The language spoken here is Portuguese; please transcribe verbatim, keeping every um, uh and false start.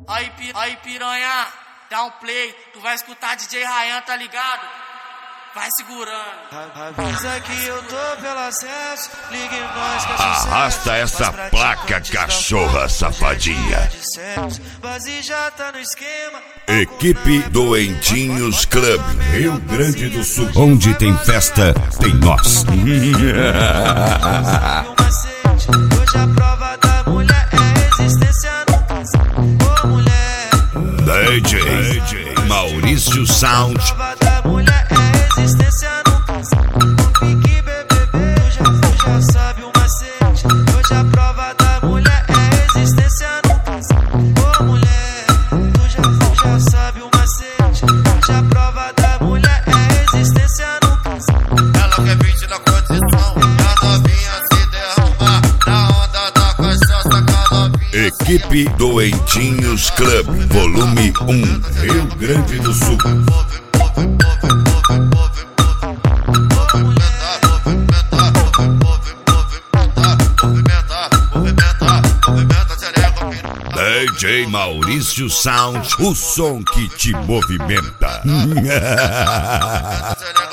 Aí, pi... aí piranha, dá um play, tu vai escutar D J Ryan, tá ligado? Vai segurando. Avisa que eu tô pelo acesso, ligue nós que é sucesso. Arrasta essa placa, cachorra safadinha. Base já tá no esquema. Equipe Doentinhos Club, Rio Grande do Sul. Onde tem festa, tem nós. Hoje a prova da mulher é resistência no caso. Ô mulher D J, D J Maurício Sound. A prova da mulher é resistência no caso. Não fique bebê, tu já, tu já sabe o macete. Hoje a prova da mulher é resistência no caso. Ô mulher, tu já, tu já sabe o macete. Hoje a prova da mulher é resistência no caso. Ela quer beat na condição, a novinha se derrama na onda da cachaça com a novinha. Equipe Doentinhos Club, volume um, Rio Grande do Sul. D J Maurício Sound, o som que te movimenta.